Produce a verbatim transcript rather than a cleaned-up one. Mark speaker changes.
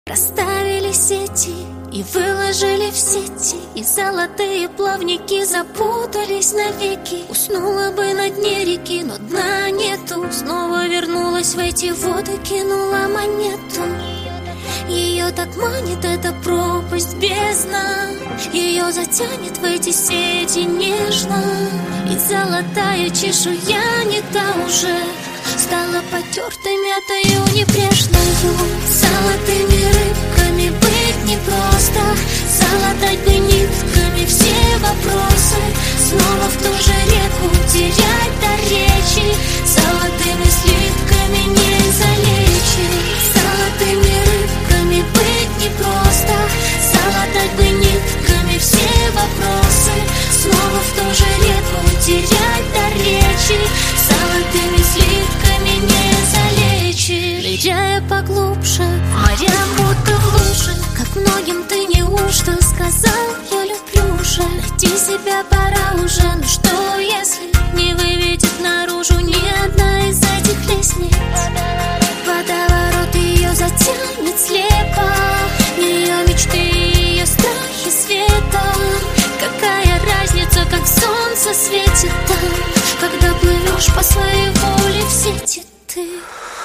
Speaker 1: Расставили сети и выложили в сети, и золотые плавники запутались навеки. Уснула бы на дне реки, но дна нету. Снова вернулась в эти воды, кинула монету. Ее так манит эта пропасть, бездна. Ее затянет в эти сети нежно. И золотая чешуя не та уже, стала потертой, мятою, небрежною. Золотыми рыбками быть непросто, залатать бы нитками все вопросы. Снова в ту же реку терять до речи, золотыми слитками не залечить. Золотыми рыбками быть непросто, залатать бы нитками все вопросы. Снова в ту же реку терять до речи, золотыми слитками не залечишь. Ныряя поглубже, моря будто в луже, как многим ты неужто сказал: я люблю уже. Найти себя пора уже, но что если не выведет наружу ни одна из этих лестниц? Водоворот ее затянет слепо, ее мечты, ее страхи светом. Какая разница, как солнце светит там, когда плывешь по своей воле в сети ты?